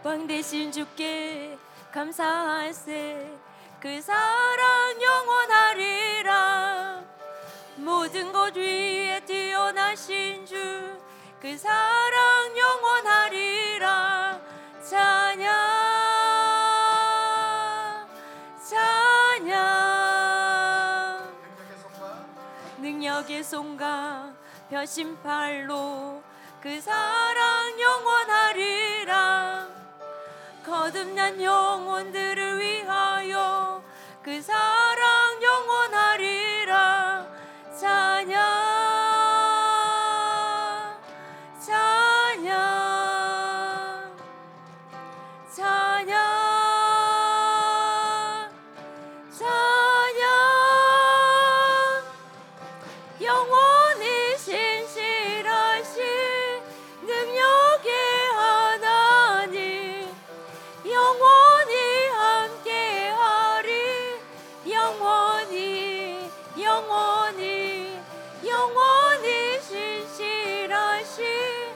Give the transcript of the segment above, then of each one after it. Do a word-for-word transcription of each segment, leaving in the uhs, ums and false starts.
왕 되신 주께 감사하세. 그 사랑 영원하리라. 모든 것 위에 뛰어나신 주, 그 사랑 영원하리라. 찬양 찬양. 능력의 손과 벼심팔로 그 사랑 영원하리라. 거듭난 영혼들을 위하여 그 사랑 영원하리라. 찬양 찬양 찬양 찬양. 영원히 신실하신 능력의 하나님, 영원히 함께하리. 영원히 영원히 영원히 신실하신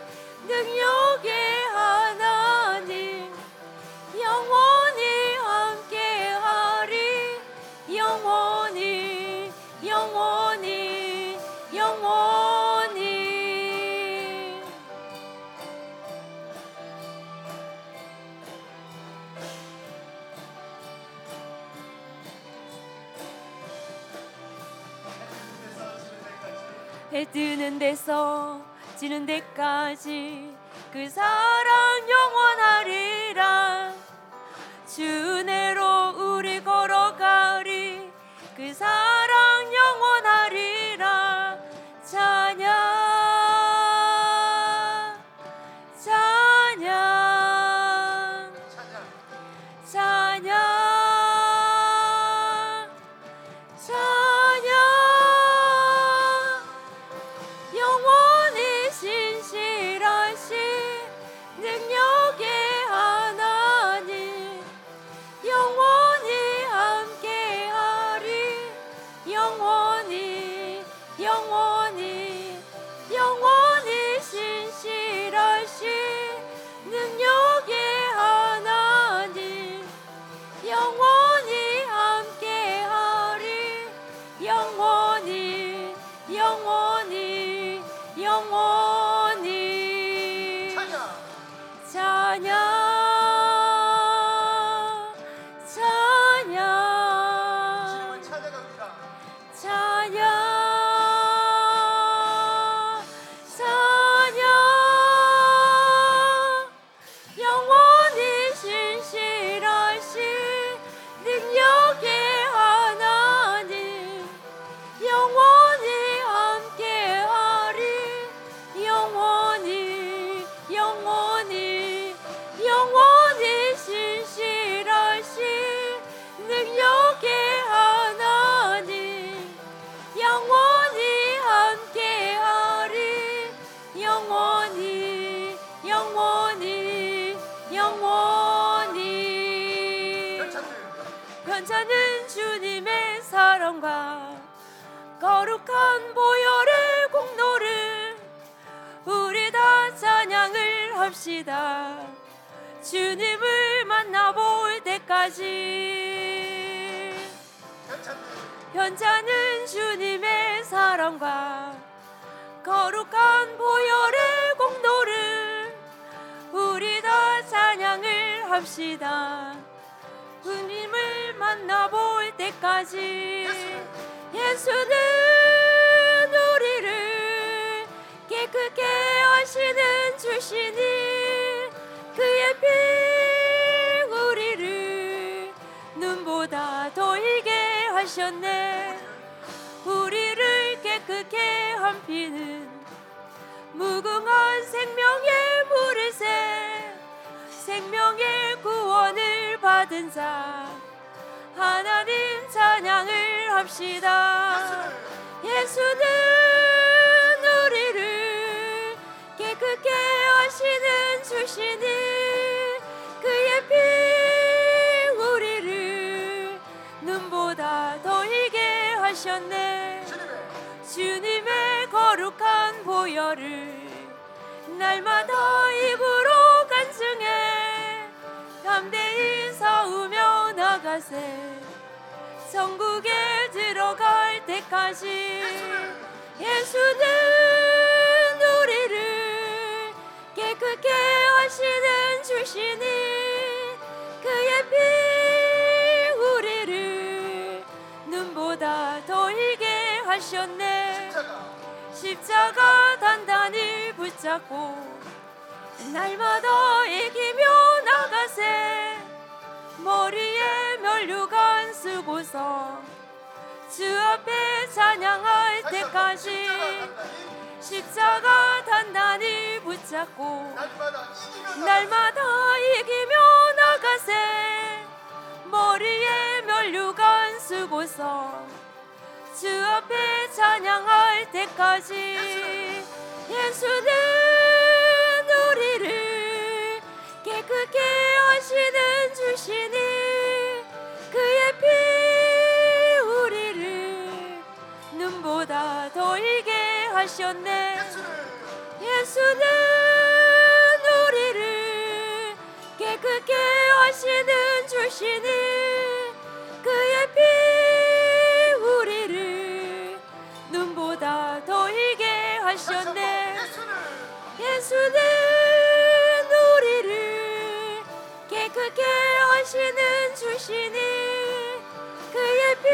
능력의 하나님, 영원히 함께하리. 영원히 영원히 영원히. 해 뜨는 데서 지는 데까지 그 사랑 영원하리라. 주 은혜로 우리 걸어가리. 그 사랑 영원하리라. 찬양 찬양 찬양 찬양. 영원히 신실하신 능력의 하나님, 영원히 함께하리. 영원히 영원히 영원히 신실하신 능력의 하나님, 영원히 함께하리. 영원히 영원히 영원히. 찬양 찬양 찬양 찬양 찬양 찬양. 영원히 신실하신 능력의 하나님, 영원히 함께하리. 영원히 영원히 영원히 신실하신 능력의 하나님, 영원히 함께하리. 영원히 영원히 영원히. 괜찮은 주님의 사랑과 거룩한 보혈의 공로를 우리 다 찬양을 합시다. 주님을 만나볼 때까지. 현자는 주님의 사랑과 거룩한 보혈의 공로를 우리 다 찬양을 합시다. 주님을 만나볼 때까지. 예수는 우리를 깨끗게 하시는 주시니 그의 피 우리를 눈보다 더 희게 하셨네. 우리를 깨끗게 한 피는 무궁한 생명의 물을새. 생명의 구원을 받은 자 하나님 찬양을 합시다. 예수는 우리를 깨끗게 하시는 주시니 그의 피 우리를 눈보다 더 희게 하셨네. 주님의 거룩한 보혈을 날마다 입으로 간증해 하셨네. 천국에 들어갈 때까지 예수는 우리를 깨끗게 하시는 주시니 그의 피 우리를 눈보다 더 희게 하셨네. 십자가 단단히 붙잡고 날마다 이기며 나가세. 머리에 면류관 쓰고서 주 앞에 찬양할 때까지 십자가 단단히 붙잡고 날마다 이기며 나가세. 머리에 면류관 쓰고서 주 앞에 찬양할 때까지 예수는 우리를 깨끗게 하시는 주시니 그의 피 우리를 눈보다 더 희게 하셨네. 예수는 우리를 깨끗게 하시는 주시니 그의 피 우리를 눈보다 더 희게 하셨네. 예수는 우리를 깨끗게 하시는 주시니 그의 피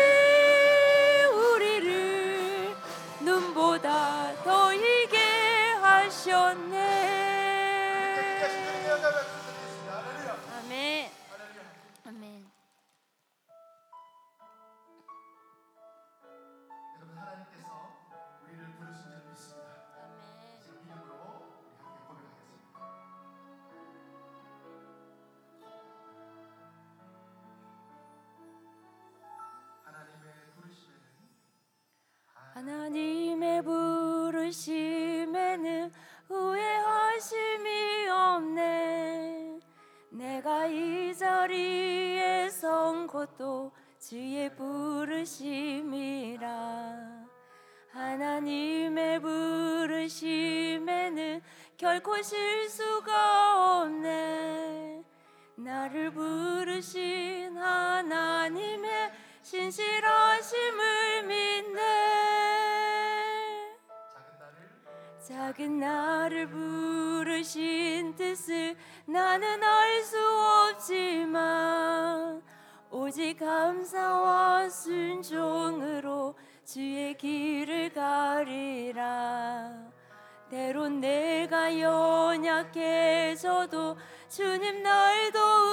우리를 눈보다 더 희게 하셨네. 아멘. 아멘. 여러분, 하나님께서 우리를 부르신 줄 믿습니다. 아멘. 지금 이름으로 우리 함께 고백하겠습니다. 하나님의 부르심에는 하나님의 부르심에는 후회하심이 없네. 내가 이 자리에 선 것도 주의 부르심이라. 하나님의 부르심에는 결코 실수가 없네. 나를 부르신 하나님의 신실하심을 믿네. 작은 나를 부르신 뜻을 나는 알 수 없지만 오직 감사와 순종으로 주의 길을 가리라. 때론 내가 연약해져도 주님 날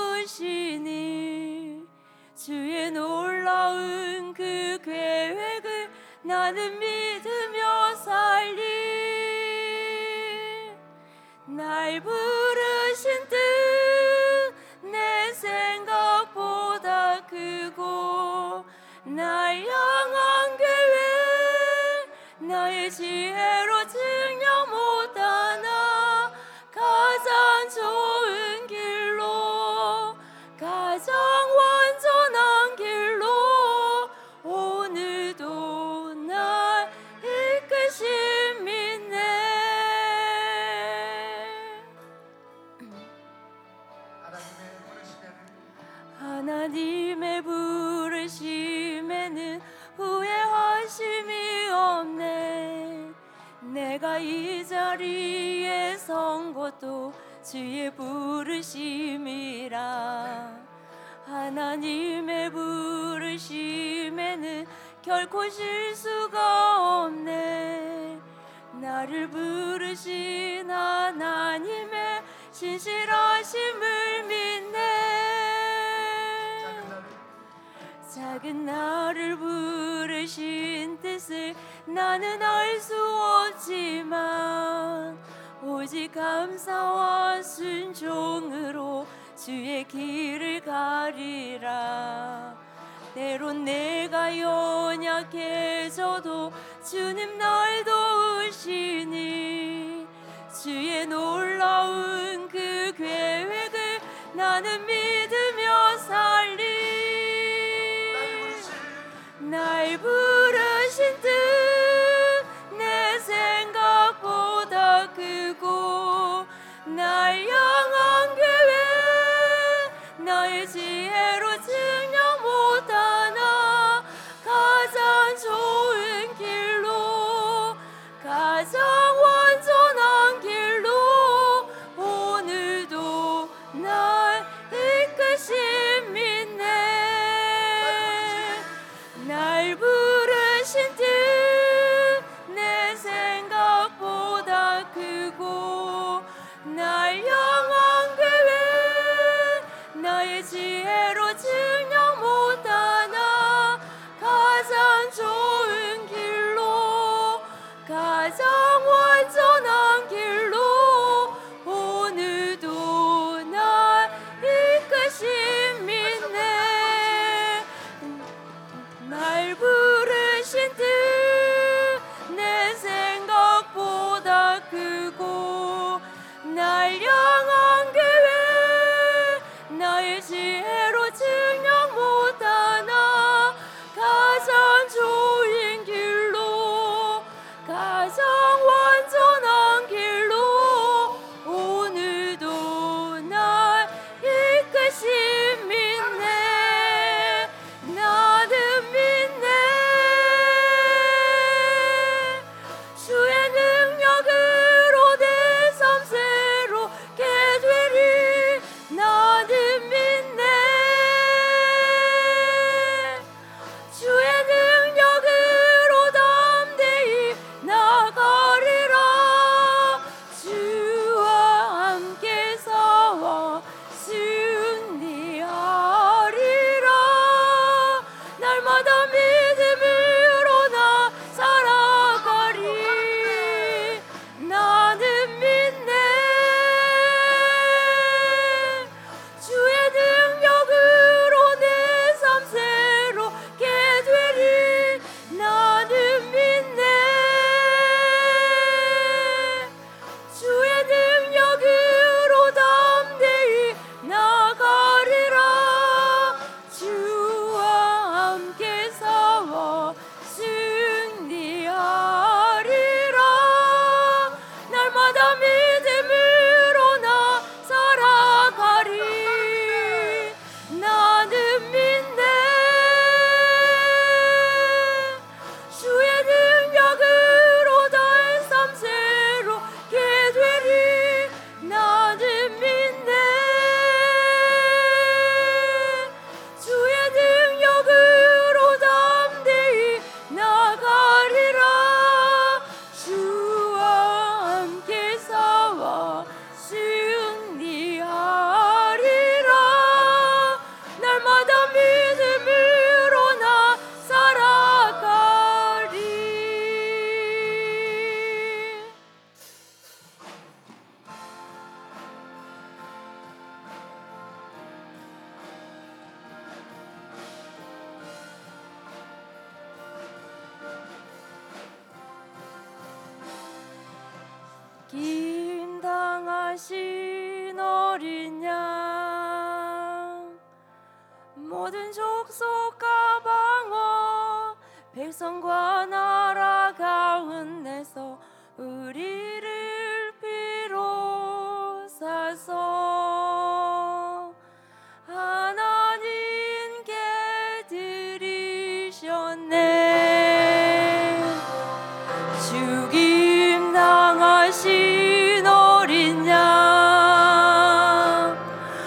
도우시니 주의 놀라운 그 계획을 나는 믿으며 살리. 날 부르신 뜻 내 생각보다 크고 날 향한 계획 나의 지혜로 증명 못하나 가장 좋은 길로 가장 완전한 길로 오늘도 날 이끄신 믿네. 하나님의 부르심에는 후회하심이 없네. 내가 이 자리에 선 것도 주의 부르심이라. 하나님의 부르심에는 결코 실수가 없네. 나를 부르신 하나님의 신실하심을 믿네. 작은 나를 부르신 뜻을 나는 알 수 없지만 오직 감사와 순종으로 주의 길을 가리라. 때론 내가 연약해져도 주님 날 도우시니 주의 놀라운 그 계획을 나는 믿으며 살리. 날 부르신 뜻 내 생각보다 크고 날 향한 계획 나의 지혜로 증명 못 당하신 어린 양 모든 족속과 방어 백성과 나라 가운데서 우리를 비로소서 하나님께 드리셨네. 죽임 당하신 어린 양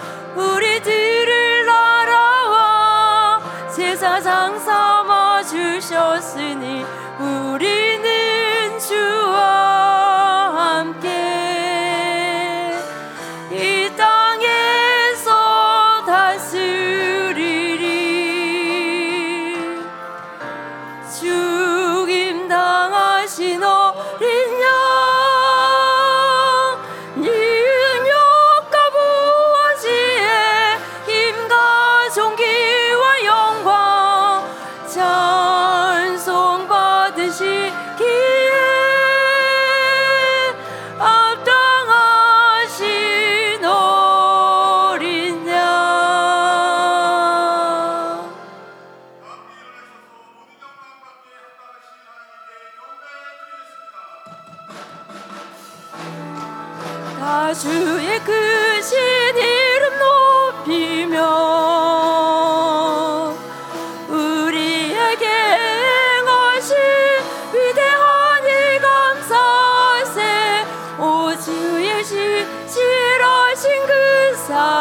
우리들을 나라와 제사장 삼아 주셨으니 우리는 주와 함께 이 땅에서 다스리리. 죽임 당하신 어린 양 능력과 부활지혜 힘과 존귀와 영광 찬송 받으시기에 합당하신 어린 양. 다 주의 크신 이름 높이며 우리에게 행하신 위대한 일 감사세. 오 주의 신실하신 그 사랑